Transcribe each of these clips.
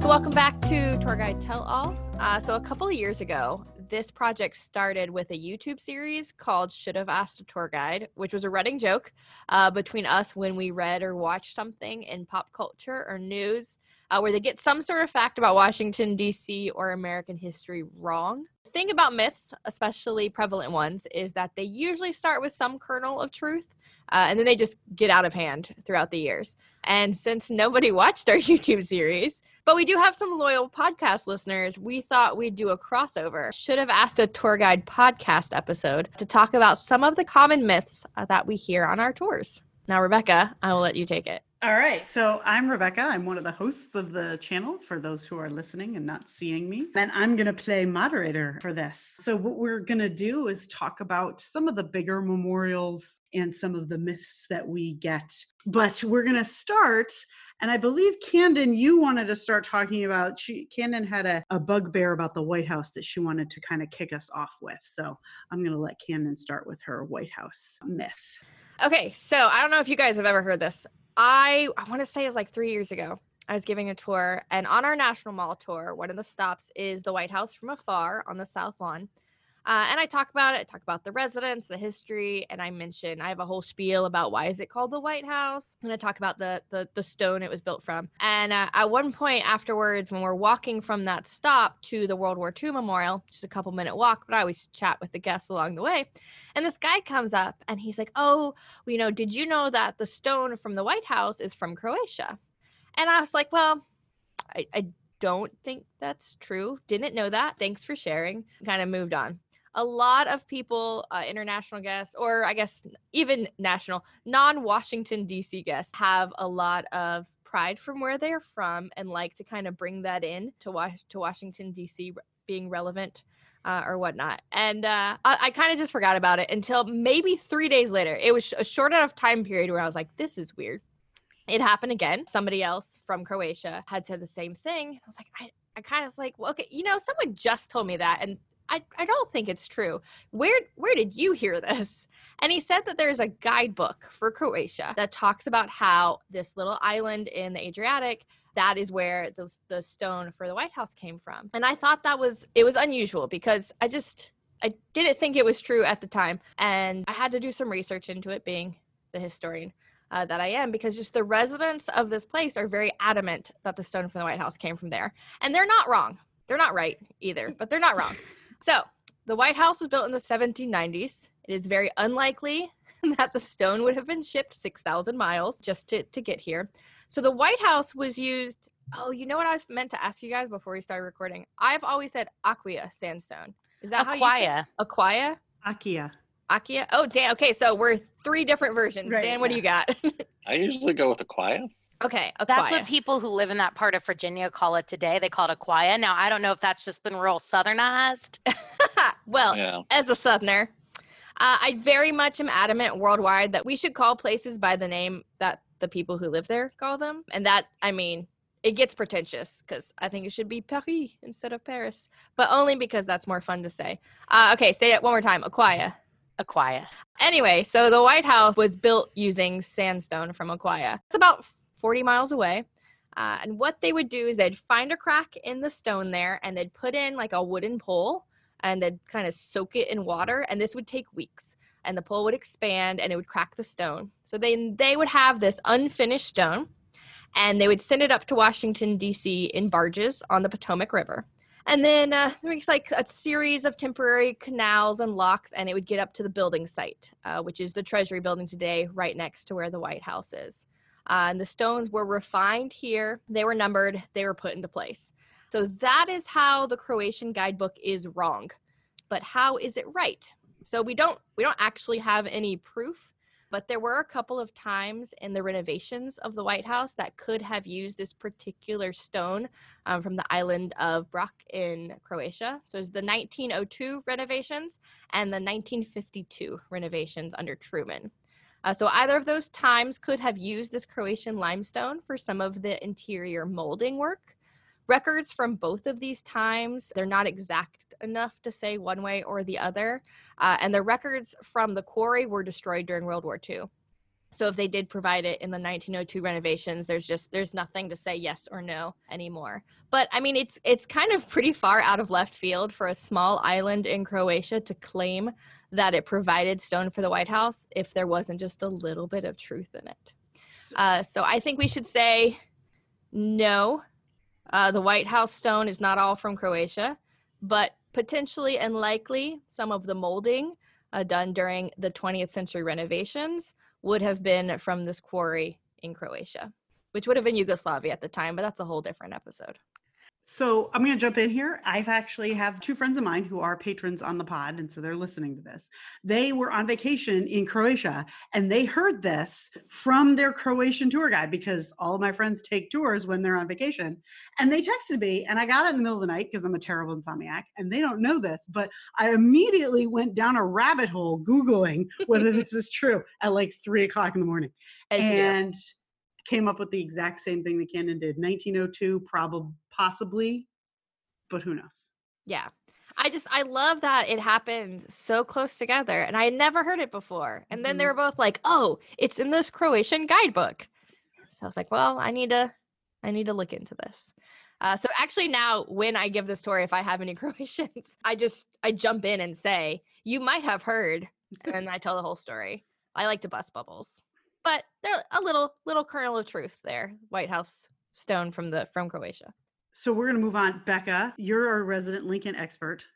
So welcome back to Tour Guide Tell All. So a couple of years ago, this project started with a YouTube series called Should Have Asked a Tour Guide, which was a running joke between us when we read or watched something in pop culture or news where they get some sort of fact about Washington, D.C. or American history wrong. The thing about myths, especially prevalent ones, is that they usually start with some kernel of truth, and then they just get out of hand throughout the years. And since nobody watched our YouTube series, but we do have some loyal podcast listeners, we thought we'd do a crossover. Should Have Asked a Tour Guide podcast episode to talk about some of the common myths that we hear on our tours. Now, Rebecca, I will let you take it. All right. So I'm Rebecca. I'm one of the hosts of the channel for those who are listening and not seeing me. And I'm going to play moderator for this. So what we're going to do is talk about some of the bigger memorials and some of the myths that we get. But we're going to start, and I believe, Camden, you wanted to start talking about, Camden had a bugbear about the White House that she wanted to kind of kick us off with. So I'm going to let Camden start with her White House myth. Okay. So I don't know if you guys have ever heard this. I want to say it was like 3 years ago. I was giving a tour, and on our National Mall tour, one of the stops is the White House from afar on the South Lawn. And I talk about it. I talk about the residents, the history, and I have a whole spiel about why is it called the White House, and I talk about the stone it was built from. And at one point afterwards, when we're walking from that stop to the World War II Memorial, just a couple minute walk, but I always chat with the guests along the way, and this guy comes up and he's like, "Oh, well, did you know that the stone from the White House is from Croatia?" And I was like, "Well, I don't think that's true. Didn't know that. Thanks for sharing." Kind of moved on. A lot of people, international guests, or I guess even national, non-Washington, D.C. guests, have a lot of pride from where they're from and like to kind of bring that in to Washington, D.C. being relevant or whatnot. And I kind of just forgot about it until maybe 3 days later. It was a short enough time period where I was like, this is weird. It happened again. Somebody else from Croatia had said the same thing. I was like, I kind of was like, well, okay, someone just told me that, and I don't think it's true. Where did you hear this? And he said that there's a guidebook for Croatia that talks about how this little island in the Adriatic, that is where the stone for the White House came from. And I thought it was unusual because I didn't think it was true at the time. And I had to do some research into it, being the historian that I am, because just the residents of this place are very adamant that the stone from the White House came from there. And they're not wrong. They're not right either, but they're not wrong. So the White House was built in the 1790s. It is very unlikely that the stone would have been shipped 6,000 miles just to get here. So the White House was used. Oh, you know what I meant to ask you guys before we started recording? I've always said Aquia sandstone. Is that how you say it? Aquia? Akia. Akia? Oh, Dan. Okay, so we're 3 different versions. Right, Dan, what do you got? I usually go with Aquia. Okay, Aquia. That's what people who live in that part of Virginia call it today. They call it Aquia. Now, I don't know if that's just been real Southernized. Well, Yeah. As a Southerner, I very much am adamant worldwide that we should call places by the name that the people who live there call them. And that, it gets pretentious because I think it should be Paris instead of Paris, but only because that's more fun to say. Okay, say it one more time. Aquia. Aquia. Anyway, so the White House was built using sandstone from Aquia. It's about 40 miles away. And what they would do is they'd find a crack in the stone there, and they'd put in like a wooden pole, and they'd kind of soak it in water. And this would take weeks. And the pole would expand, and it would crack the stone. So they would have this unfinished stone, and they would send it up to Washington, D.C. in barges on the Potomac River. And then there's like a series of temporary canals and locks, and it would get up to the building site, which is the Treasury building today, right next to where the White House is. And the stones were refined here. They were numbered. They were put into place. So that is how the Croatian guidebook is wrong. But how is it right? So we don't actually have any proof, but there were a couple of times in the renovations of the White House that could have used this particular stone from the island of Brač in Croatia. So it's the 1902 renovations and the 1952 renovations under Truman. So either of those times could have used this Croatian limestone for some of the interior molding work. Records from both of these times, they're not exact enough to say one way or the other. And the records from the quarry were destroyed during World War II. So if they did provide it in the 1902 renovations, there's nothing to say yes or no anymore. But I mean, it's kind of pretty far out of left field for a small island in Croatia to claim that it provided stone for the White House if there wasn't just a little bit of truth in it. So I think we should say no. The White House stone is not all from Croatia, but potentially and likely some of the molding done during the 20th century renovations would have been from this quarry in Croatia, which would have been Yugoslavia at the time, but that's a whole different episode. So I'm going to jump in here. I've actually have two friends of mine who are patrons on the pod, and so they're listening to this. They were on vacation in Croatia, and they heard this from their Croatian tour guide, because all of my friends take tours when they're on vacation. And they texted me, and I got it in the middle of the night because I'm a terrible insomniac, and they don't know this, but I immediately went down a rabbit hole Googling whether this is true at like 3 o'clock in the morning. And came up with the exact same thing that Cannon did. 1902, possibly, but who knows? Yeah. I love that it happened so close together, and I had never heard it before. And then they were both like, "Oh, it's in this Croatian guidebook." So I was like, "Well, I need to look into this." So actually now when I give this tour, if I have any Croatians, I jump in and say, "You might have heard," and I tell the whole story. I like to bust bubbles. But there's a little kernel of truth there. White House stone from Croatia. So we're going to move on. Becca, you're our resident Lincoln expert.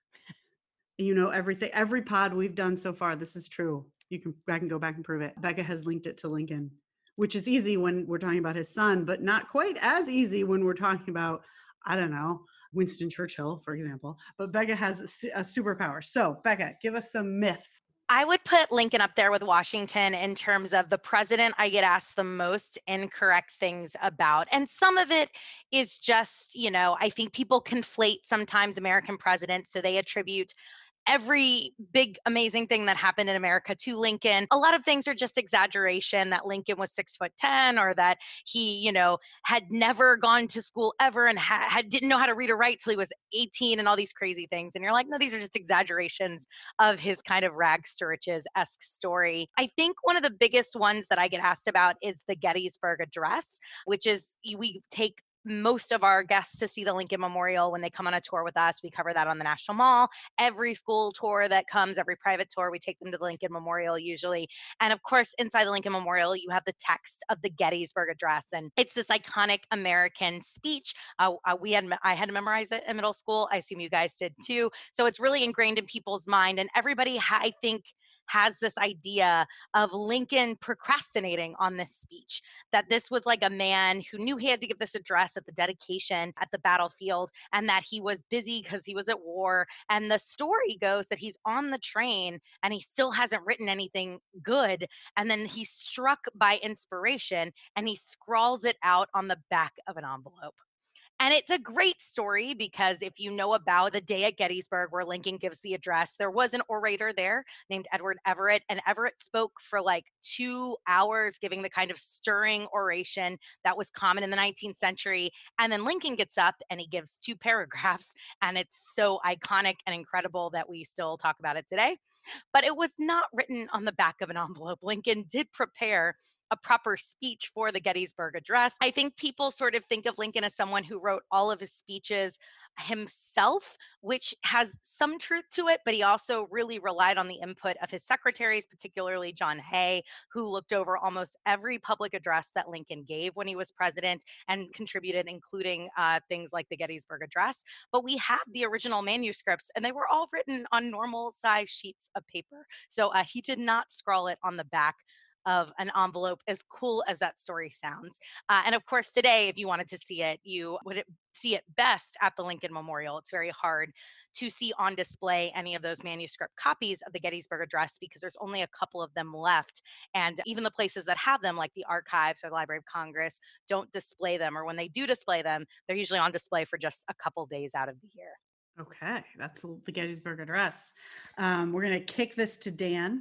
You know everything. Every pod we've done so far, this is true. I can go back and prove it. Becca has linked it to Lincoln, which is easy when we're talking about his son, but not quite as easy when we're talking about, I don't know, Winston Churchill, for example. But Becca has a superpower. So Becca, give us some myths. I would put Lincoln up there with Washington in terms of the president I get asked the most incorrect things about. And some of it is just, I think people conflate sometimes American presidents. So they attribute every big, amazing thing that happened in America to Lincoln. A lot of things are just exaggeration, that Lincoln was 6'10", or that he, had never gone to school ever and didn't know how to read or write till he was 18 and all these crazy things. And you're like, no, these are just exaggerations of his kind of rags to riches-esque story. I think one of the biggest ones that I get asked about is the Gettysburg Address, which is we take most of our guests to see the Lincoln Memorial when they come on a tour with us. We cover that on the National Mall. Every school tour that comes, every private tour, we take them to the Lincoln Memorial usually. And of course, inside the Lincoln Memorial, you have the text of the Gettysburg Address. And it's this iconic American speech. I had to memorize it in middle school. I assume you guys did too. So it's really ingrained in people's mind. And everybody, I think, has this idea of Lincoln procrastinating on this speech, that this was like a man who knew he had to give this address at the dedication at the battlefield, and that he was busy because he was at war. And the story goes that he's on the train and he still hasn't written anything good. And then he's struck by inspiration and he scrawls it out on the back of an envelope. And it's a great story because if you know about the day at Gettysburg where Lincoln gives the address, there was an orator there named Edward Everett, and Everett spoke for like 2 hours, giving the kind of stirring oration that was common in the 19th century. And then Lincoln gets up and he gives 2 paragraphs, and it's so iconic and incredible that we still talk about it today. But it was not written on the back of an envelope. Lincoln did prepare a proper speech for the Gettysburg Address. I think people sort of think of Lincoln as someone who wrote all of his speeches himself, which has some truth to it, but he also really relied on the input of his secretaries, particularly John Hay, who looked over almost every public address that Lincoln gave when he was president and contributed, including things like the Gettysburg Address. But we have the original manuscripts, and they were all written on normal size sheets of paper. So he did not scrawl it on the back of an envelope, as cool as that story sounds. And of course, today, if you wanted to see it, you would see it best at the Lincoln Memorial. It's very hard to see on display any of those manuscript copies of the Gettysburg Address because there's only a couple of them left. And even the places that have them, like the archives or the Library of Congress, don't display them. Or when they do display them, they're usually on display for just a couple days out of the year. Okay, that's the Gettysburg Address. We're going to kick this to Dan.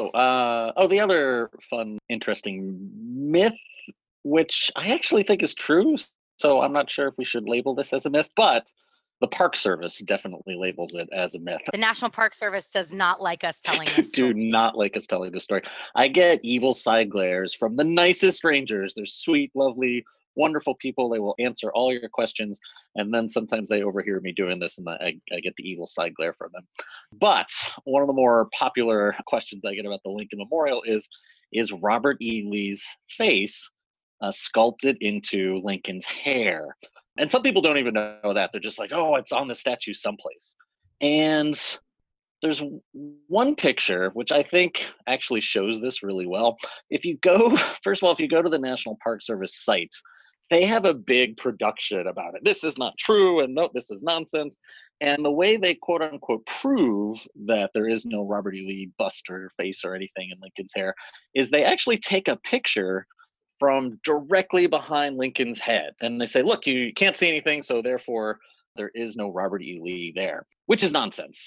The other fun, interesting myth, which I actually think is true. So I'm not sure if we should label this as a myth, but The Park Service definitely labels it as a myth. The National Park Service does not like us telling this Do story. not like us telling this story. I get evil side glares from the nicest strangers. They're sweet, lovely, wonderful people. They will answer all your questions. And then sometimes they overhear me doing this and I get the evil side glare from them. But one of the more popular questions I get about the Lincoln Memorial is Robert E. Lee's face sculpted into Lincoln's hair? And some people don't even know that. They're just like, oh, it's on the statue someplace. And there's one picture which I think actually shows this really well. If you go, first of all, if you go to the National Park Service site, they have a big production about it. This is not true, and no, this is nonsense. And the way they quote unquote prove that there is no Robert E. Lee bust or face or anything in Lincoln's hair is they actually take a picture from directly behind Lincoln's head. And they say, look, you can't see anything, so therefore there is no Robert E. Lee there, which is nonsense.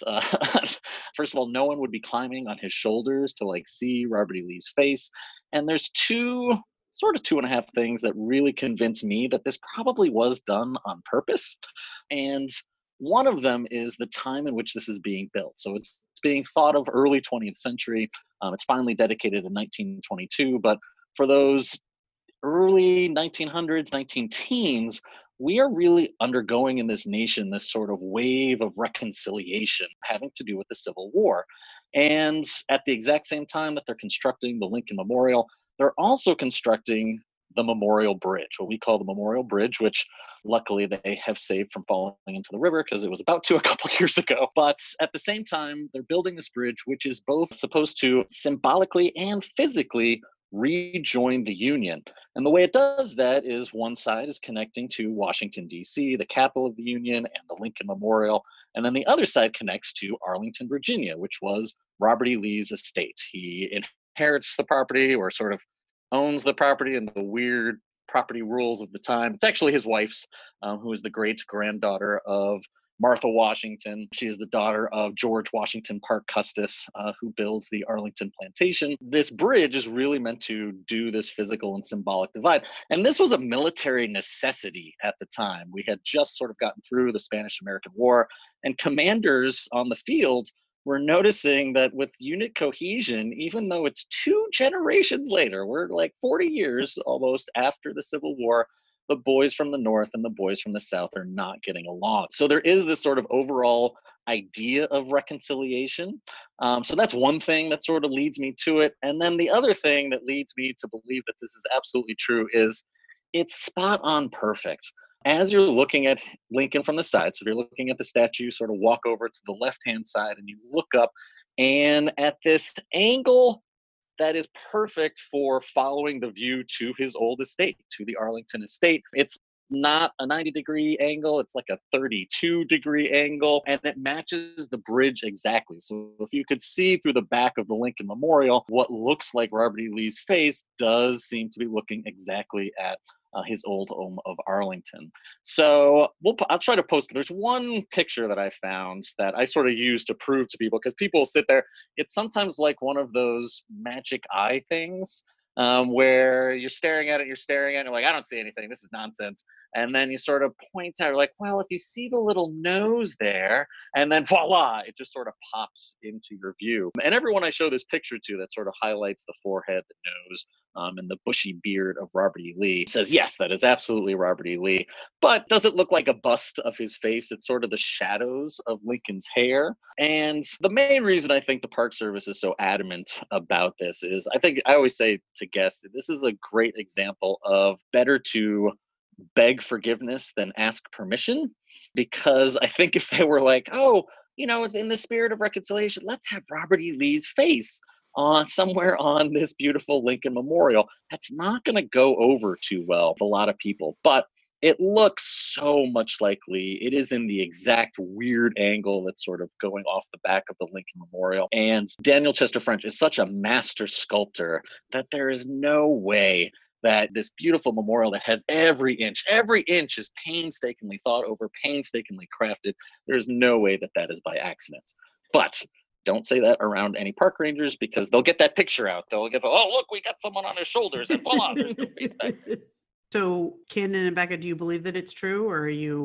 First of all, no one would be climbing on his shoulders to like see Robert E. Lee's face. And there's two and a half things that really convince me that this probably was done on purpose. And one of them is the time in which this is being built. So it's being thought of early 20th century. It's finally dedicated in 1922, but for those early 1900s, 19 teens, we are really undergoing in this nation this sort of wave of reconciliation having to do with the Civil War. And at the exact same time that they're constructing the Lincoln Memorial, they're also constructing the Memorial Bridge, what we call the Memorial Bridge, which luckily they have saved from falling into the river because it was about to a couple years ago. But at the same time, they're building this bridge, which is both supposed to symbolically and physically rejoin the Union. And the way it does that is one side is connecting to Washington, D.C., the capital of the Union, and the Lincoln Memorial. And then the other side connects to Arlington, Virginia, which was Robert E. Lee's estate. He inherits the property or sort of owns the property and the weird property rules of the time. It's actually his wife's, who is the great granddaughter of Martha Washington. She is the daughter of George Washington Parke Custis, who builds the Arlington Plantation. This bridge is really meant to do this physical and symbolic divide. And this was a military necessity at the time. We had just sort of gotten through the Spanish-American War, and commanders on the field were noticing that with unit cohesion, even though it's 2 generations later, we're like 40 years almost after the Civil War, the boys from the North and the boys from the South are not getting along. So there is this sort of overall idea of reconciliation. So that's one thing that sort of leads me to it. And then the other thing that leads me to believe that this is absolutely true is it's spot on perfect. As you're looking at Lincoln from the side, so if you're looking at the statue, sort of walk over to the left-hand side and you look up, and at this angle that is perfect for following the view to his old estate, to the Arlington estate. It's not a 90-degree angle, it's like a 32-degree angle, and it matches the bridge exactly. So if you could see through the back of the Lincoln Memorial, what looks like Robert E. Lee's face does seem to be looking exactly at his old home of Arlington. So I'll try to post. There's one picture that I found that I sort of use to prove to people, because people sit there. It's sometimes like one of those magic eye things where you're staring at it, you're like, I don't see anything. This is nonsense. And then you sort of point out, like, well, if you see the little nose there, and then voila, it just sort of pops into your view. And everyone I show this picture to that sort of highlights the forehead, the nose, and the bushy beard of Robert E. Lee says, yes, that is absolutely Robert E. Lee. But does it look like a bust of his face? It's sort of the shadows of Lincoln's hair. And the main reason I think the Park Service is so adamant about this is, I always say to guests, this is a great example of better to beg forgiveness than ask permission. Because I think if they were like, oh, it's in the spirit of reconciliation, let's have Robert E. Lee's face somewhere on this beautiful Lincoln Memorial, that's not going to go over too well with a lot of people. But it looks so much like Lee. It is in the exact weird angle that's sort of going off the back of the Lincoln Memorial. And Daniel Chester French is such a master sculptor that there is no way that this beautiful memorial that has every inch is painstakingly thought over, painstakingly crafted. There's no way that that is by accident. But don't say that around any park rangers, because they'll get that picture out. They'll get, oh, look, we got someone on his shoulders, and voila, there's no face back there. So, Cannon and Becca, do you believe that it's true, or are you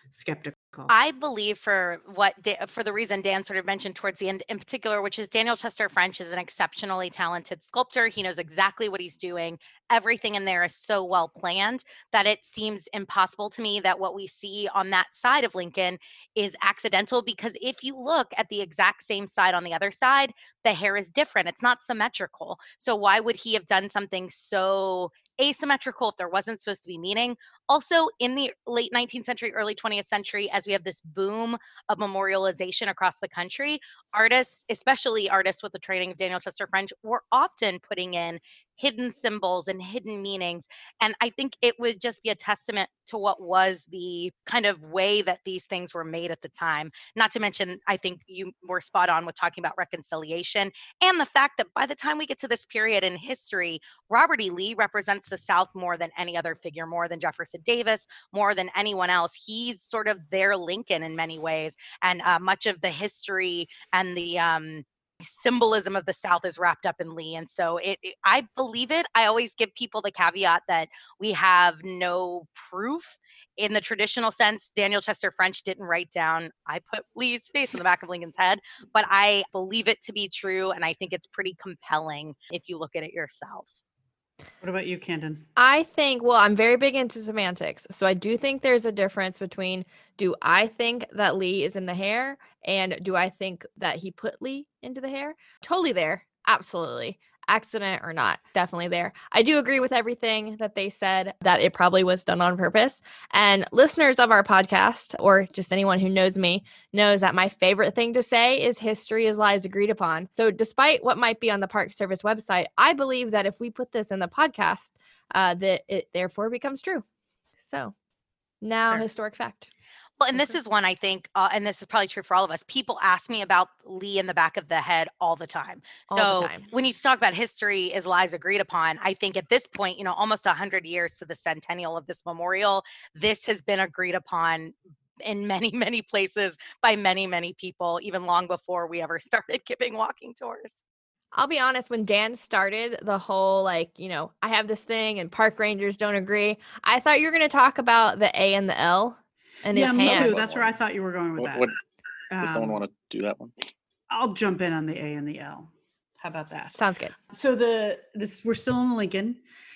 skeptical? I believe for for the reason Dan sort of mentioned towards the end in particular, which is Daniel Chester French is an exceptionally talented sculptor. He knows exactly what he's doing. Everything in there is so well planned that it seems impossible to me that what we see on that side of Lincoln is accidental, because if you look at the exact same side on the other side, the hair is different. It's not symmetrical. So why would he have done something so asymmetrical if there wasn't supposed to be meaning? Also, in the late 19th century, early 20th century, as we have this boom of memorialization across the country, artists, especially artists with the training of Daniel Chester French, were often putting in hidden symbols and hidden meanings. And I think it would just be a testament to what was the kind of way that these things were made at the time. Not to mention, I think you were spot on with talking about reconciliation and the fact that by the time we get to this period in history, Robert E. Lee represents the South more than any other figure, more than Jefferson Davis, more than anyone else. He's sort of their Lincoln in many ways. And much of the history and the symbolism of the South is wrapped up in Lee. And so I believe it. I always give people the caveat that we have no proof in the traditional sense. Daniel Chester French didn't write down, I put Lee's face on the back of Lincoln's head, but I believe it to be true. And I think it's pretty compelling if you look at it yourself. What about you, Camden? I think, well, I'm very big into semantics. So I do think there's a difference between, do I think that Lee is in the hair and do I think that he put Lee into the hair? Totally there. Absolutely. Accident or not, definitely there. I do agree with everything that they said, that it probably was done on purpose. And listeners of our podcast, or just anyone who knows me, knows that my favorite thing to say is history is lies agreed upon. So despite what might be on the Park Service website, I believe that if we put this in the podcast, that it therefore becomes true. So now, Fair. historic fact. Well, and this is one I think, and this is probably true for all of us, people ask me about Lee in the back of the head all the time. All the time. When you talk about history is lies agreed upon, I think at this point, almost 100 years to the centennial of this memorial, this has been agreed upon in many, many places by many, many people, even long before we ever started giving walking tours. I'll be honest, when Dan started the whole, I have this thing and park rangers don't agree, I thought you were going to talk about the A and the L and his me hand. too. That's where I thought you were going with that. Does someone want to do that one? I'll jump in on the A and the L. How about that? Sounds good. So we're still in Lincoln,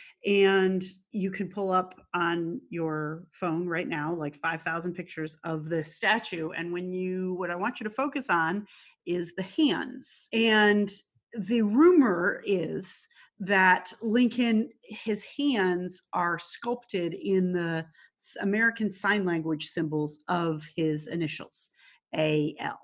and you can pull up on your phone right now like 5,000 pictures of the statue. And what I want you to focus on is the hands. And the rumor is that Lincoln, his hands are sculpted in the American Sign Language symbols of his initials, AL.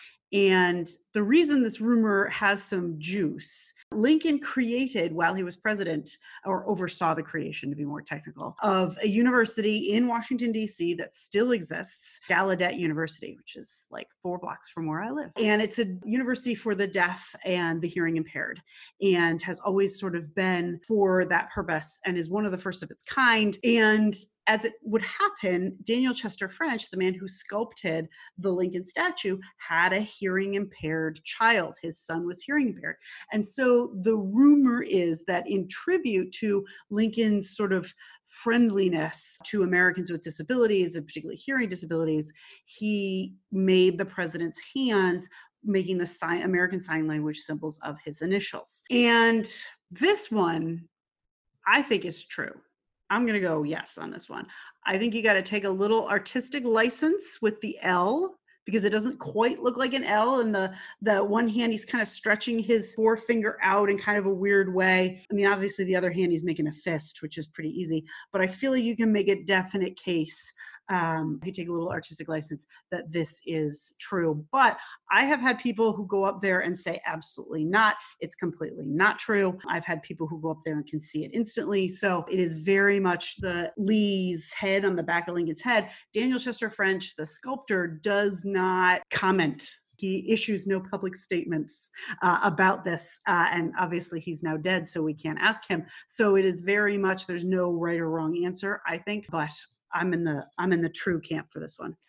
And the reason this rumor has some juice, Lincoln created, while he was president, or oversaw the creation, to be more technical, of a university in Washington, D.C. that still exists, Gallaudet University, which is like 4 blocks from where I live. And it's a university for the deaf and the hearing impaired, and has always sort of been for that purpose, and is one of the first of its kind. And as it would happen, Daniel Chester French, the man who sculpted the Lincoln statue, had a hearing impaired child. His son was hearing impaired. And so the rumor is that in tribute to Lincoln's sort of friendliness to Americans with disabilities, and particularly hearing disabilities, he made the president's hands making the American Sign Language symbols of his initials. And this one, I think, is true. I'm going to go yes on this one. I think you got to take a little artistic license with the L, because it doesn't quite look like an L. And the one hand, he's kind of stretching his forefinger out in kind of a weird way. I mean, obviously the other hand, he's making a fist, which is pretty easy. But I feel like you can make a definite case, if you take a little artistic license, that this is true. But I have had people who go up there and say, absolutely not. It's completely not true. I've had people who go up there and can see it instantly. So it is very much the Lee's head on the back of Lincoln's head. Daniel Chester French, the sculptor, does not comment. He issues no public statements about this. And obviously he's now dead, so we can't ask him. So it is very much, there's no right or wrong answer, I think, but I'm in the true camp for this one.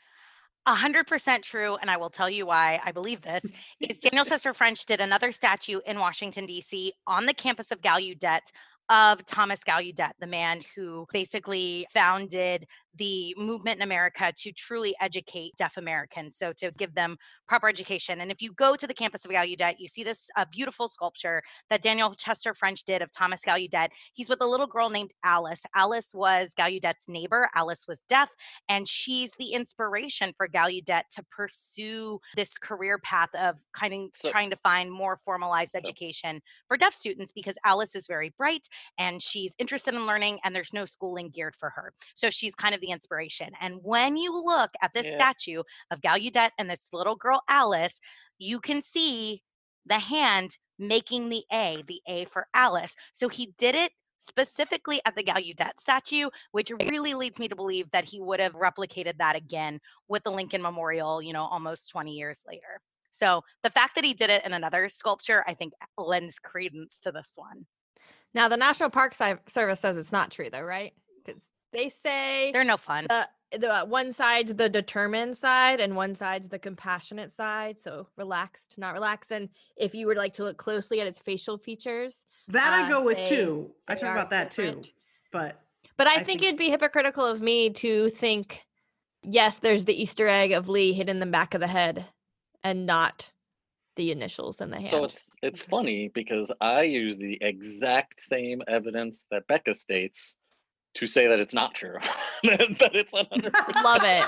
100% true, and I will tell you why I believe this, is Daniel Chester French did another statue in Washington, D.C. on the campus of Gallaudet of Thomas Gallaudet, the man who basically founded the movement in America to truly educate deaf Americans, so to give them proper education. And if you go to the campus of Gallaudet, you see this beautiful sculpture that Daniel Chester French did of Thomas Gallaudet. He's with a little girl named Alice. Alice was Gallaudet's neighbor. Alice was deaf, and she's the inspiration for Gallaudet to pursue this career path of trying to find more formalized education for deaf students, because Alice is very bright and she's interested in learning, and there's no schooling geared for her. So she's kind of the inspiration. And when you look at this statue of Gallaudet and this little girl, Alice, you can see the hand making the A for Alice. So he did it specifically at the Gallaudet statue, which really leads me to believe that he would have replicated that again with the Lincoln Memorial, almost 20 years later. So the fact that he did it in another sculpture, I think, lends credence to this one. Now, the National Park Service says it's not true, though, right? Because they say they're no fun. The one side's the determined side and one side's the compassionate side. So relaxed, not relaxed. And if you were to look closely at its facial features, that I go with too. I talk about that different. Too. But I think it'd be hypocritical of me to think, yes, there's the Easter egg of Lee hidden in the back of the head and not the initials in the hand. So it's funny because I use the exact same evidence that Becca states to say that it's not true. That it's 100%. Love it.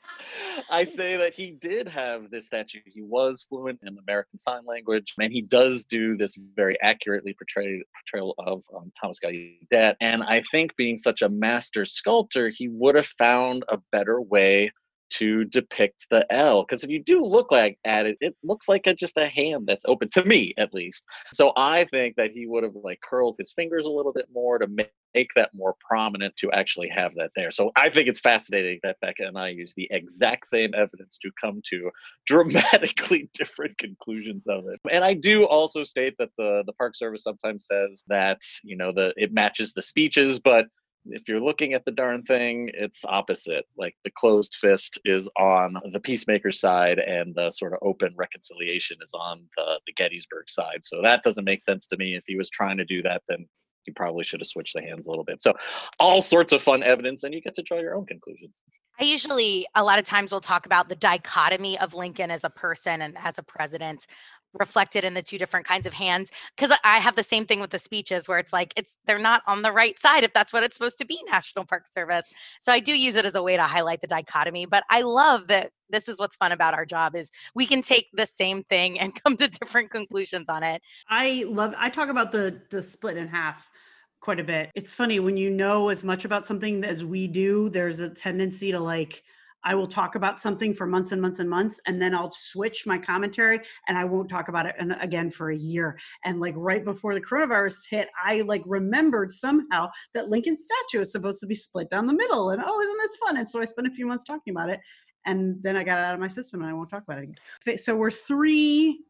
I say that he did have this statue. He was fluent in American Sign Language, and he does do this very accurately portrayal of Thomas Gallaudet. And I think, being such a master sculptor, he would have found a better way to depict the L, because if you do look at it, it looks like just a hand that's open, to me at least. So I think that he would have curled his fingers a little bit more to make that more prominent, to actually have that there. So I think it's fascinating that Becca and I use the exact same evidence to come to dramatically different conclusions of it. And I do also state that the Park Service sometimes says that it matches the speeches, but if you're looking at the darn thing, it's opposite. The closed fist is on the peacemaker side, and the sort of open reconciliation is on the Gettysburg side. So that doesn't make sense to me. If he was trying to do that, then he probably should have switched the hands a little bit. So all sorts of fun evidence, and you get to draw your own conclusions. I usually, a lot of times, will talk about the dichotomy of Lincoln as a person and as a president, reflected in the two different kinds of hands, because I have the same thing with the speeches, where they're not on the right side if that's what it's supposed to be, National Park Service. So I do use it as a way to highlight the dichotomy. But I love that this is what's fun about our job, is we can take the same thing and come to different conclusions on it. I talk about the split in half quite a bit. It's funny, when you know as much about something as we do, there's a tendency to I will talk about something for months and months and months, and then I'll switch my commentary and I won't talk about it again for a year. And right before the coronavirus hit, I remembered somehow that Lincoln's statue is supposed to be split down the middle. And isn't this fun? And so I spent a few months talking about it, and then I got it out of my system and I won't talk about it again. So we're 3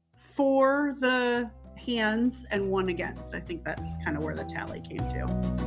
for the hands and 1 against. I think that's kind of where the tally came to.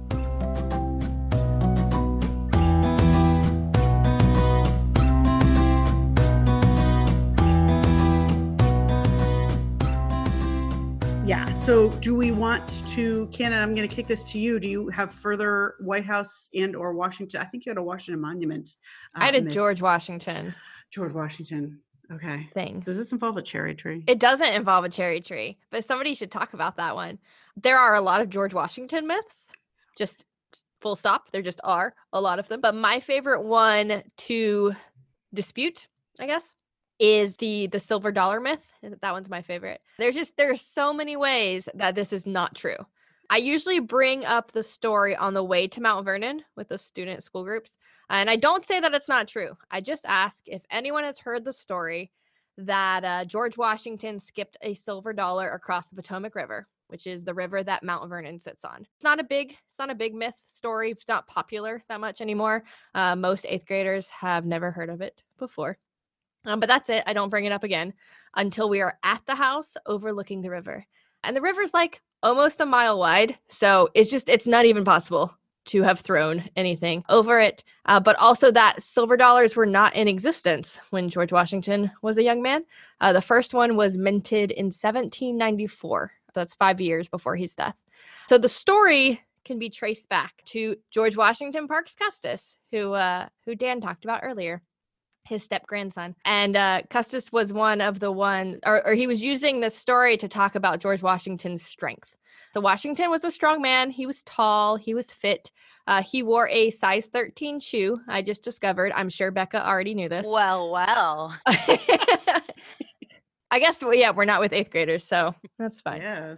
Yeah. So do we want to, Cannon, I'm going to kick this to you. Do you have further White House and or Washington? I think you had a Washington Monument. I had a George Washington. George Washington. Okay. Thing. Does this involve a cherry tree? It doesn't involve a cherry tree, but somebody should talk about that one. There are a lot of George Washington myths, just full stop. There just are a lot of them. But my favorite one to dispute, I guess, is the silver dollar myth. That one's my favorite. There's so many ways that this is not true. I usually bring up the story on the way to Mount Vernon with the student school groups. And I don't say that it's not true. I just ask if anyone has heard the story that George Washington skipped a silver dollar across the Potomac River, which is the river that Mount Vernon sits on. It's not a big myth story. It's not popular that much anymore. Most 8th graders have never heard of it before. But that's it. I don't bring it up again until we are at the house overlooking the river. And the river's almost a mile wide. So it's not even possible to have thrown anything over it. But also that silver dollars were not in existence when George Washington was a young man. The first one was minted in 1794. That's 5 years before his death. So the story can be traced back to George Washington Parks Custis, who Dan talked about earlier, his step-grandson. And Custis was one of the ones, or he was using this story to talk about George Washington's strength. So Washington was a strong man. He was tall. He was fit. He wore a size 13 shoe. I just discovered. I'm sure Becca already knew this. Well. I guess, yeah, we're not with 8th graders, so that's fine. Yes.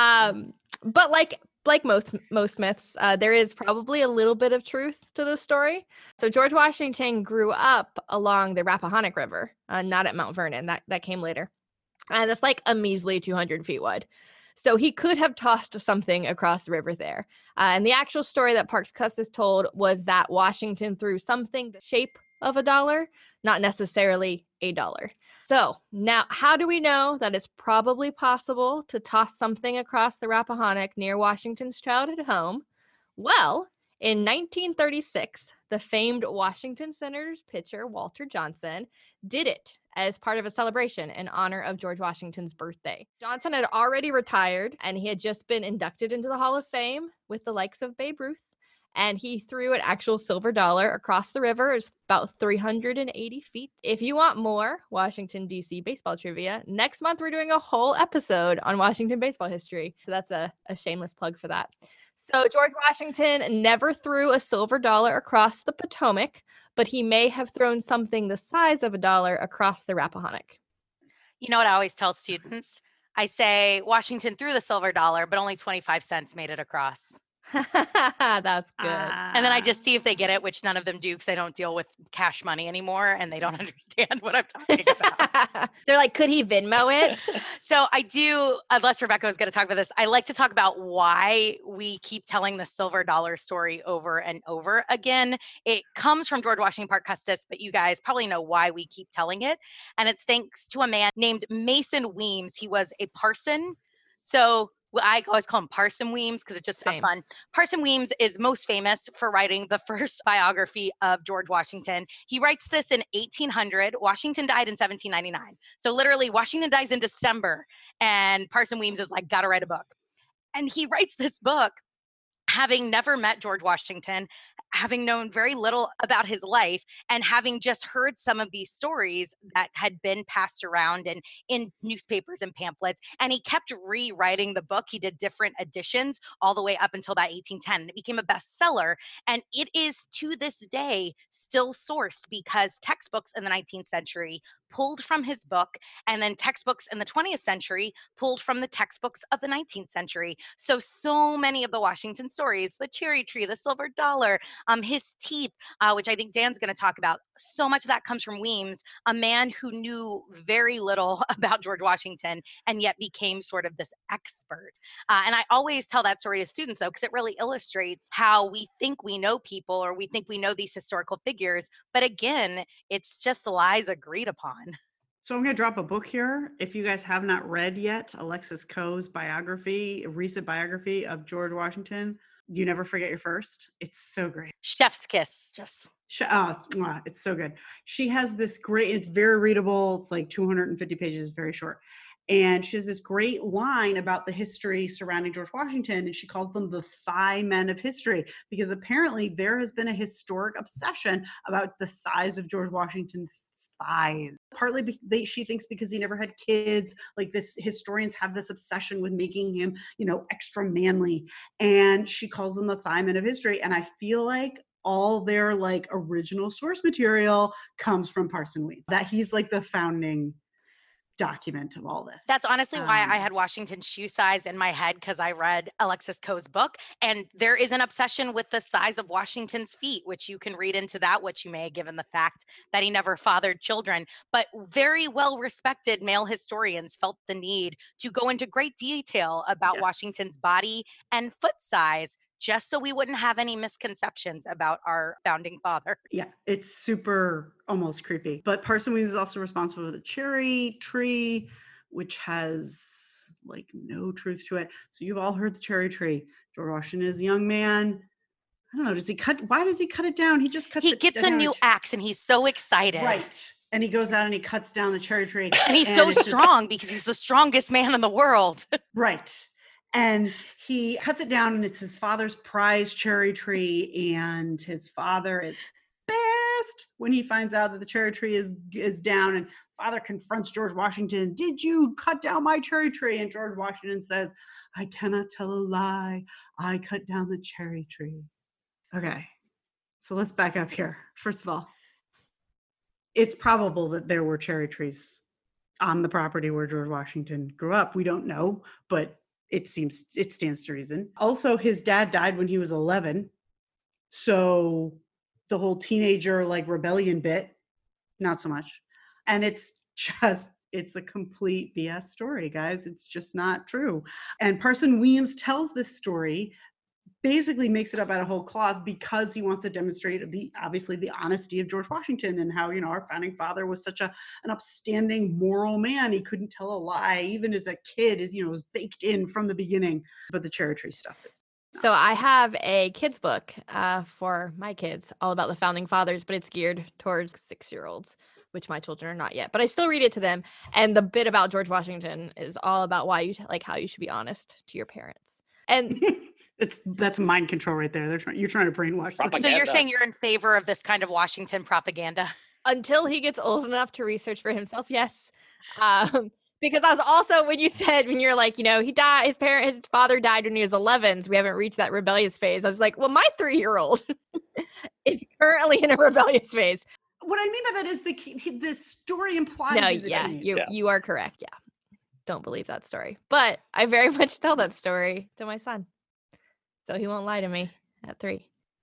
But like most myths, there is probably a little bit of truth to the story. So George Washington grew up along the Rappahannock River, not at Mount Vernon. That came later. And it's like a measly 200 feet wide. So he could have tossed something across the river there. And the actual story that Parks Custis told was that Washington threw something the shape of a dollar, not necessarily a dollar. So now, how do we know that it's probably possible to toss something across the Rappahannock near Washington's childhood home? Well, in 1936, the famed Washington Senators pitcher Walter Johnson did it as part of a celebration in honor of George Washington's birthday. Johnson had already retired, and he had just been inducted into the Hall of Fame with the likes of Babe Ruth. And he threw an actual silver dollar across the river. It's about 380 feet. If you want more Washington, D.C. baseball trivia, next month we're doing a whole episode on Washington baseball history. So that's a shameless plug for that. So George Washington never threw a silver dollar across the Potomac, but he may have thrown something the size of a dollar across the Rappahannock. You know what I always tell students? I say Washington threw the silver dollar, but only 25 cents made it across. That's good. And then I just see if they get it, which none of them do because I don't deal with cash money anymore and they don't understand what I'm talking about. They're like, could he Venmo it? So I do, unless Rebecca was going to talk about this, I like to talk about why we keep telling the silver dollar story over and over again. It comes from George Washington Parke Custis, but you guys probably know why we keep telling it. And it's thanks to a man named Mason Weems. He was a parson. So I always call him Parson Weems because it just sounds fun. Parson Weems is most famous for writing the first biography of George Washington. He writes this in 1800. Washington died in 1799. So literally Washington dies in December and Parson Weems is like, gotta write a book. And he writes this book having never met George Washington, having known very little about his life, and having just heard some of these stories that had been passed around and in newspapers and pamphlets. And he kept rewriting the book. He did different editions all the way up until about 1810. And it became a bestseller. And it is to this day still sourced because textbooks in the 19th century pulled from his book, and then textbooks in the 20th century pulled from the textbooks of the 19th century. So many of the Washington stories, the cherry tree, the silver dollar, his teeth, which I think Dan's going to talk about, so much of that comes from Weems, a man who knew very little about George Washington and yet became sort of this expert. And I always tell that story to students, though, because it really illustrates how we think we know people or we think we know these historical figures. But again, it's just lies agreed upon. So I'm going to drop a book here. If you guys have not read yet, Alexis Coe's biography, a recent biography of George Washington, You Never Forget Your First. It's so great. Chef's kiss. Just. It's so good. She has this great, it's very readable. It's like 250 pages, very short. And she has this great line about the history surrounding George Washington, and she calls them the thigh men of history, because apparently there has been a historic obsession about the size of George Washington's thighs. Partly she thinks because he never had kids, like this historians have this obsession with making him, extra manly. And she calls them the thigh men of history. And I feel like all their like original source material comes from Parson Weems, that he's like the founding document of all this. That's honestly why I had Washington's shoe size in my head, because I read Alexis Coe's book, and there is an obsession with the size of Washington's feet, which you can read into that, which you may have given the fact that he never fathered children. But very well respected male historians felt the need to go into great detail about Washington's body and foot size, just so we wouldn't have any misconceptions about our founding father. Yeah, it's super almost creepy. But Parson Weems is also responsible for the cherry tree, which has like no truth to it. So you've all heard the cherry tree. George Washington is a young man. I don't know, why does he cut it down? He just cuts it down. He gets a new axe and he's so excited. Right. And he goes out and he cuts down the cherry tree. And he's so strong because he's the strongest man in the world. Right. And he cuts it down, and it's his father's prize cherry tree, and his father is pissed when he finds out that the cherry tree is down, and father confronts George Washington. Did you cut down my cherry tree? And George Washington says, I cannot tell a lie. I cut down the cherry tree. Okay, so let's back up here. First of all, it's probable that there were cherry trees on the property where George Washington grew up. We don't know, but it stands to reason. Also, his dad died when he was 11. So the whole teenager rebellion bit, not so much. And it's a complete BS story, guys. It's just not true. And Parson Weems tells this story, basically makes it up out of whole cloth because he wants to demonstrate obviously the honesty of George Washington and how, our founding father was such an upstanding moral man. He couldn't tell a lie, even as a kid, it was baked in from the beginning. But the cherry tree stuff is. So I have a kid's book for my kids all about the founding fathers, but it's geared towards 6-year-olds, which my children are not yet. But I still read it to them. And the bit about George Washington is all about why how you should be honest to your parents. And that's mind control right there. You're trying to brainwash them. So you're saying you're in favor of this kind of Washington propaganda? Until he gets old enough to research for himself, yes. Because I was also, when you're like, he died, his father died when he was 11, so we haven't reached that rebellious phase. I was like, well, my 3-year-old is currently in a rebellious phase. What I mean by that is the story implies. No, you are correct. Yeah. Don't believe that story. But I very much tell that story to my son. So he won't lie to me at 3.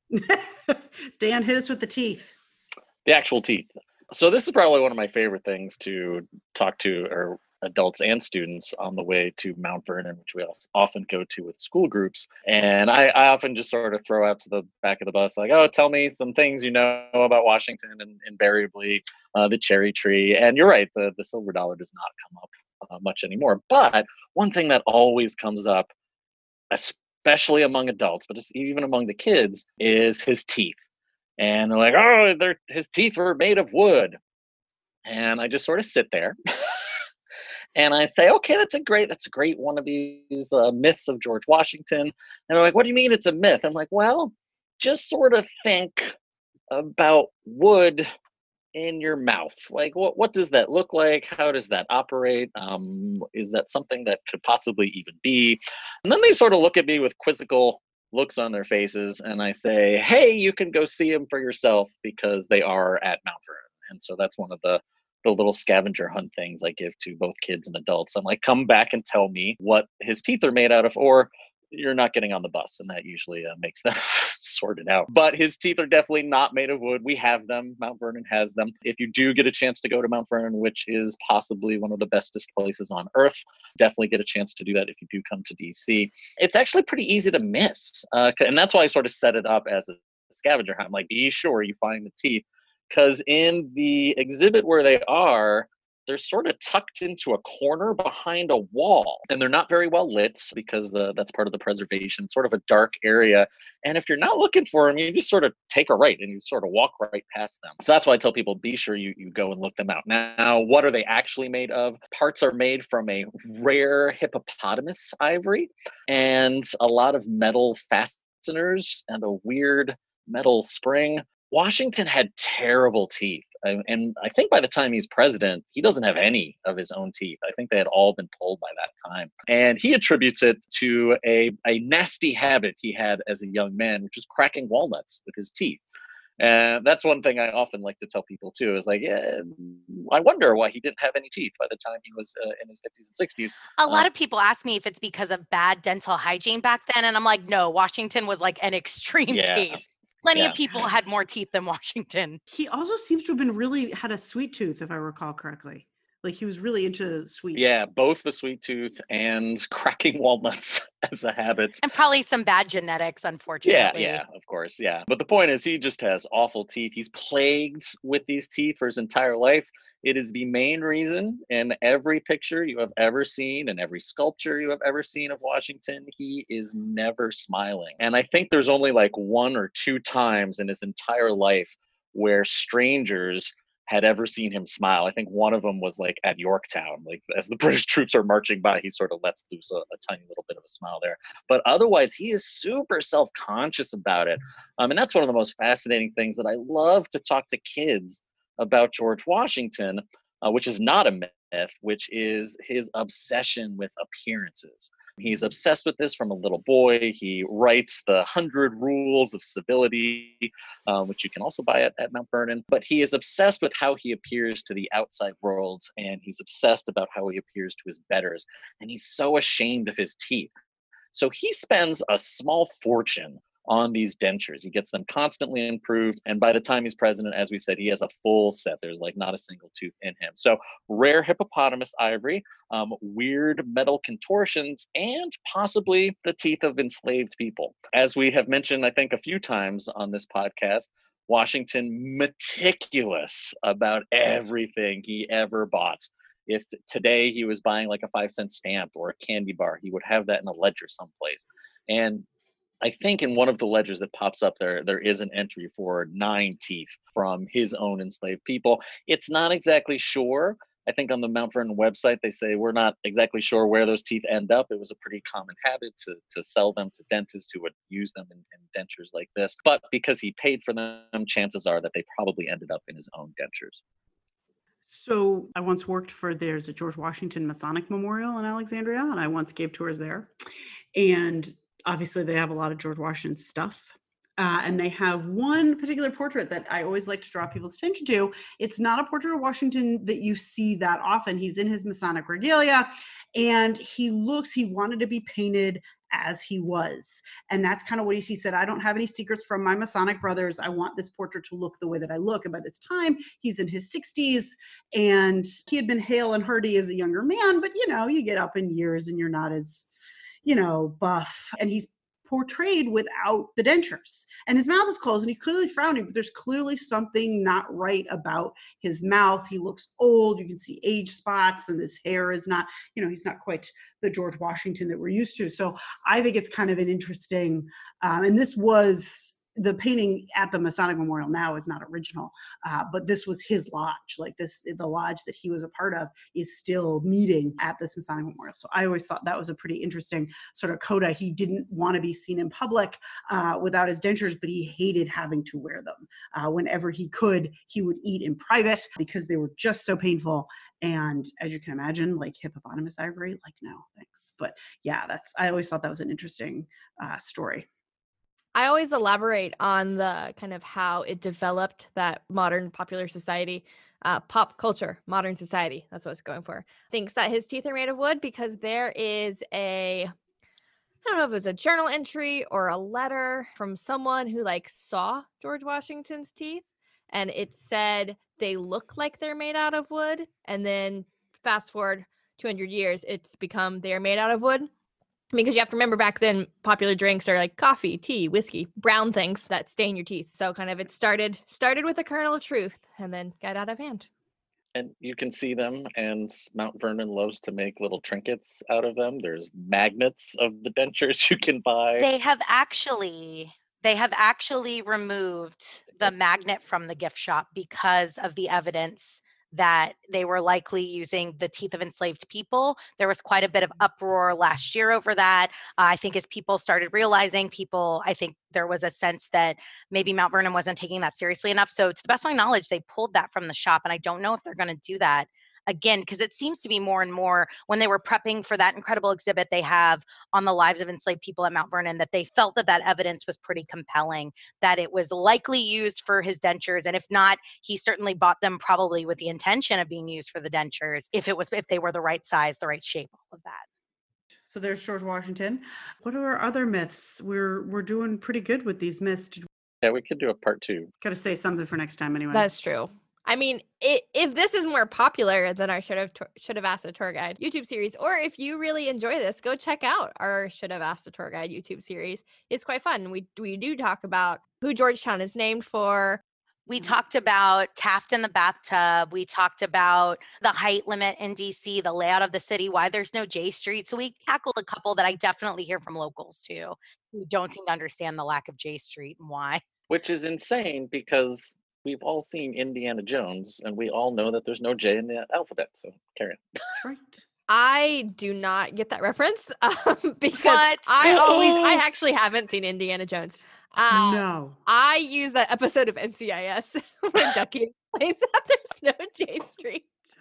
Dan, hit us with the teeth. The actual teeth. So this is probably one of my favorite things to talk to or adults and students on the way to Mount Vernon, which we often go to with school groups. And I often just sort of throw out to the back of the bus, like, oh, tell me some things you know about Washington, and invariably the cherry tree. And you're right, the silver dollar does not come up much anymore. But one thing that always comes up, especially among adults, but even among the kids, is his teeth. And they're like, oh, his teeth were made of wood. And I just sort of sit there and I say, okay, that's a great one of these myths of George Washington. And they're like, what do you mean it's a myth? I'm like, well, just sort of think about wood in your mouth. Like, what does that look like? How does that operate? Is that something that could possibly even be? And then they sort of look at me with quizzical looks on their faces, and I say, hey, you can go see them for yourself because they are at Mount Vernon. And so that's one of the little scavenger hunt things I give to both kids and adults. I'm like, come back and tell me what his teeth are made out of, or you're not getting on the bus. And that usually makes them sort it out. But his teeth are definitely not made of wood. We have them. Mount Vernon has them. If you do get a chance to go to Mount Vernon, which is possibly one of the bestest places on earth, definitely get a chance to do that if you do come to DC. It's actually pretty easy to miss. And that's why I sort of set it up as a scavenger hunt. I'm like, be sure you find the teeth. Because in the exhibit where they are, they're sort of tucked into a corner behind a wall, and they're not very well lit because that's part of the preservation, sort of a dark area. And if you're not looking for them, you just sort of take a right and you sort of walk right past them. So that's why I tell people, be sure you go and look them out. Now, what are they actually made of? Parts are made from a rare hippopotamus ivory and a lot of metal fasteners and a weird metal spring. Washington had terrible teeth. And I think by the time he's president, he doesn't have any of his own teeth. I think they had all been pulled by that time. And he attributes it to a nasty habit he had as a young man, which is cracking walnuts with his teeth. And that's one thing I often like to tell people too, is like, yeah, I wonder why he didn't have any teeth by the time he was in his 50s and 60s. A lot of people ask me if it's because of bad dental hygiene back then. And I'm like, no, Washington was like an extreme case. Plenty of people had more teeth than Washington. He also seems to have been had a sweet tooth, if I recall correctly. Like he was really into sweets. Yeah, both the sweet tooth and cracking walnuts as a habit. And probably some bad genetics, unfortunately. Yeah, of course, yeah. But the point is, he just has awful teeth. He's plagued with these teeth for his entire life. It is the main reason in every picture you have ever seen and every sculpture you have ever seen of Washington, he is never smiling. And I think there's only like 1 or 2 times in his entire life where strangers had ever seen him smile. I think one of them was like at Yorktown, like as the British troops are marching by, he sort of lets loose a tiny little bit of a smile there. But otherwise, he is super self-conscious about it. And that's one of the most fascinating things that I love to talk to kids about George Washington, which is not a myth, which is his obsession with appearances. He's obsessed with this from a little boy. He writes the 100 Rules of Civility, which you can also buy at Mount Vernon. But he is obsessed with how he appears to the outside world, and he's obsessed about how he appears to his betters. And he's so ashamed of his teeth. So he spends a small fortune on these dentures. He gets them constantly improved. And by the time he's president, as we said, he has a full set. There's like not a single tooth in him. So rare hippopotamus ivory, weird metal contortions, and possibly the teeth of enslaved people. As we have mentioned, I think a few times on this podcast, Washington meticulous about everything he ever bought. If today he was buying like a 5-cent stamp or a candy bar, he would have that in a ledger someplace. And I think in one of the ledgers that pops up there is an entry for 9 teeth from his own enslaved people. It's not exactly sure. I think on the Mount Vernon website, they say we're not exactly sure where those teeth end up. It was a pretty common habit to sell them to dentists who would use them in dentures like this. But because he paid for them, chances are that they probably ended up in his own dentures. So I once worked there's a George Washington Masonic Memorial in Alexandria, and I once gave tours there. And obviously they have a lot of George Washington stuff. And they have one particular portrait that I always like to draw people's attention to. It's not a portrait of Washington that you see that often. He's in his Masonic regalia, and he wanted to be painted as he was. And that's kind of what he said, I don't have any secrets from my Masonic brothers. I want this portrait to look the way that I look. And by this time, he's in his 60s, and he had been hale and hearty as a younger man, but you get up in years and you're not as, buff. And he's portrayed without the dentures, and his mouth is closed, and he's clearly frowning, but there's clearly something not right about his mouth. He looks old. You can see age spots, and his hair is not, he's not quite the George Washington that we're used to. So I think it's kind of an interesting, and this was the painting at the Masonic Memorial now is not original, but this was his lodge. The lodge that he was a part of is still meeting at this Masonic Memorial. So I always thought that was a pretty interesting sort of coda. He didn't want to be seen in public without his dentures, but he hated having to wear them. Whenever he could, he would eat in private because they were just so painful. And as you can imagine, like hippopotamus ivory, no, thanks. But yeah, I always thought that was an interesting story. I always elaborate on the kind of how it developed that modern popular society, pop culture, modern society. That's what I was going for. Thinks that his teeth are made of wood because there is I don't know if it was a journal entry or a letter from someone who saw George Washington's teeth, and it said they look like they're made out of wood. And then fast forward 200 years, it's become they're made out of wood. Because you have to remember back then, popular drinks are like coffee, tea, whiskey, brown things that stain your teeth. So kind of it started with a kernel of truth and then got out of hand. And you can see them, and Mount Vernon loves to make little trinkets out of them. There's magnets of the dentures you can buy. They have actually removed the magnet from the gift shop because of the evidence that they were likely using the teeth of enslaved people. There was quite a bit of uproar last year over that. I think as people started realizing, I think there was a sense that maybe Mount Vernon wasn't taking that seriously enough. So to the best of my knowledge, they pulled that from the shop. And I don't know if they're going to do that again, because it seems to be more and more when they were prepping for that incredible exhibit they have on the lives of enslaved people at Mount Vernon, that they felt that evidence was pretty compelling, that it was likely used for his dentures. And if not, he certainly bought them probably with the intention of being used for the dentures, if they were the right size, the right shape, all of that. So there's George Washington. What are our other myths? We're doing pretty good with these myths. Yeah, we could do a part 2. Got to say something for next time anyway. That's true. I mean, if this is more popular than our should have asked a tour guide YouTube series, or if you really enjoy this, go check out our should have asked a tour guide YouTube series. It's quite fun. We do talk about who Georgetown is named for. We talked about Taft in the bathtub. We talked about the height limit in DC, the layout of the city, why there's no J Street. So we tackled a couple that I definitely hear from locals too, who don't seem to understand the lack of J Street and why. Which is insane because we've all seen Indiana Jones, and we all know that there's no J in the alphabet. So carry on. Right. I do not get that reference because What? I actually haven't seen Indiana Jones. No. I use that episode of NCIS when Ducky explains that there's no J Street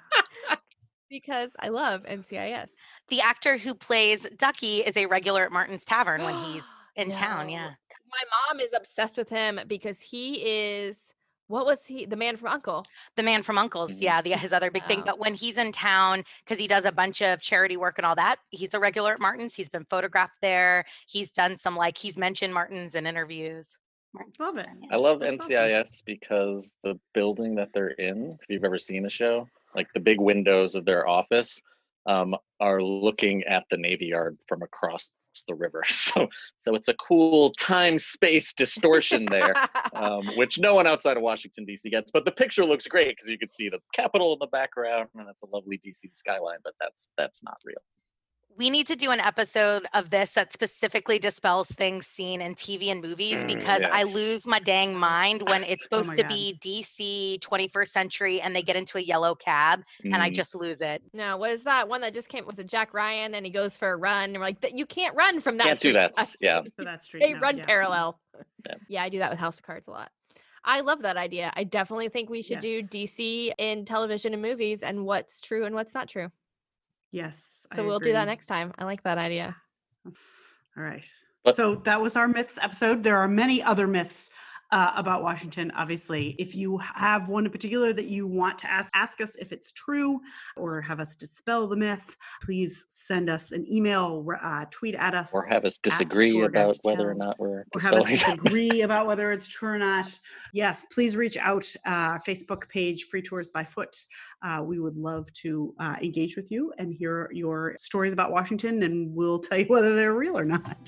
because I love NCIS. The actor who plays Ducky is a regular at Martin's Tavern when he's in town. No, Yeah. 'cause my mom is obsessed with him because he is, what was he? The man from Uncle. The Man from Uncle's, yeah, his other big thing. Oh. But when he's in town, because he does a bunch of charity work and all that, he's a regular at Martin's. He's been photographed there. He's done some, he's mentioned Martin's in interviews. Love it. I love That's awesome. NCIS because the building that they're in, if you've ever seen the show, like the big windows of their office are looking at the Navy Yard from across the river. So it's a cool time-space distortion there, which no one outside of Washington, D.C. gets. But the picture looks great because you can see the Capitol in the background, and it's a lovely D.C. skyline, but that's not real. We need to do an episode of this that specifically dispels things seen in TV and movies because I Yes. lose my dang mind when it's supposed my to God. be DC 21st century and they get into a yellow cab and I Mm. just lose it. No, what is that one that just came? Was it Jack Ryan and he goes for a run? And we're like, you can't run from that Can't do street to that. Yeah. street." For that street. They no, run yeah. parallel. Yeah. Yeah, I do that with House of Cards a lot. I love that idea. I definitely think we should do Yes. DC in television and movies and what's true and what's not true. Yes. So I we'll do that agree. next time. I like that idea. All right. But- So that was our myths episode. There are many other myths about Washington, obviously. If you have one in particular that you want to ask us if it's true or have us dispel the myth, please send us an email, tweet at us. Or have us at disagree Tour Guide about to whether or Tell, not we're or have us dispelling. disagree about whether it's true or not. Yes, please reach out. Facebook page, Free Tours by Foot. We would love to engage with you and hear your stories about Washington, and we'll tell you whether they're real or not.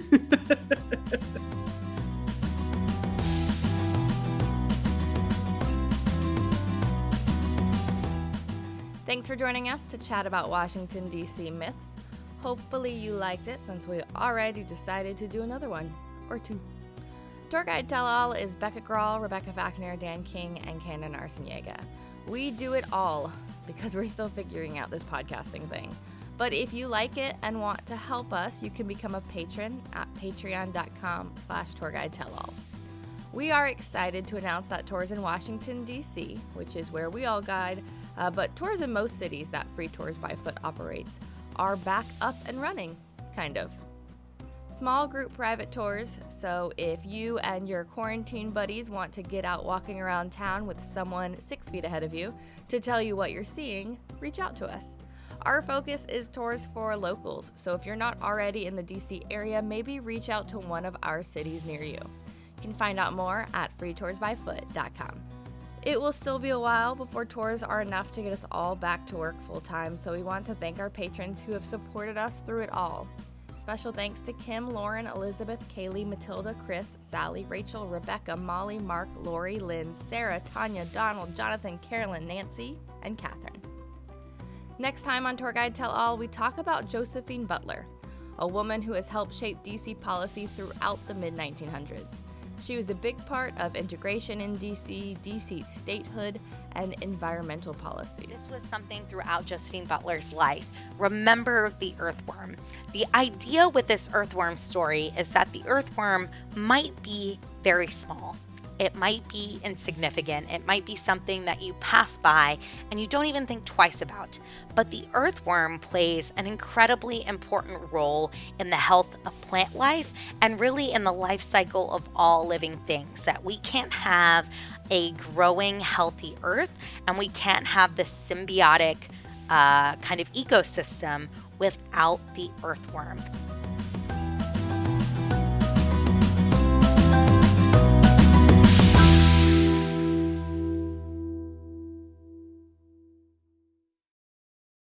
Thanks for joining us to chat about Washington, D.C. myths. Hopefully you liked it since we already decided to do another one, or two. Tour Guide Tell All is Becca Grawl, Rebecca Fackner, Dan King, and Cannon Arciniega. We do it all because we're still figuring out this podcasting thing. But if you like it and want to help us, you can become a patron at patreon.com/tourguidetellall. We are excited to announce that tours in Washington, D.C., which is where we all guide, but tours in most cities that Free Tours by Foot operates, are back up and running, kind of. Small group private tours, so if you and your quarantine buddies want to get out walking around town with someone 6 feet ahead of you to tell you what you're seeing, reach out to us. Our focus is tours for locals, so if you're not already in the DC area, maybe reach out to one of our cities near you. You can find out more at freetoursbyfoot.com. It will still be a while before tours are enough to get us all back to work full-time, so we want to thank our patrons who have supported us through it all. Special thanks to Kim, Lauren, Elizabeth, Kaylee, Matilda, Chris, Sally, Rachel, Rebecca, Molly, Mark, Lori, Lynn, Sarah, Tanya, Donald, Jonathan, Carolyn, Nancy, and Catherine. Next time on Tour Guide Tell All, we talk about Josephine Butler, a woman who has helped shape DC policy throughout the mid-1900s. She was a big part of integration in DC, DC statehood, and environmental policies. This was something throughout Josephine Butler's life. Remember the earthworm. The idea with this earthworm story is that the earthworm might be very small. It might be insignificant. It might be something that you pass by and you don't even think twice about. But the earthworm plays an incredibly important role in the health of plant life and really in the life cycle of all living things. That we can't have a growing, healthy earth and we can't have this symbiotic kind of ecosystem without the earthworm.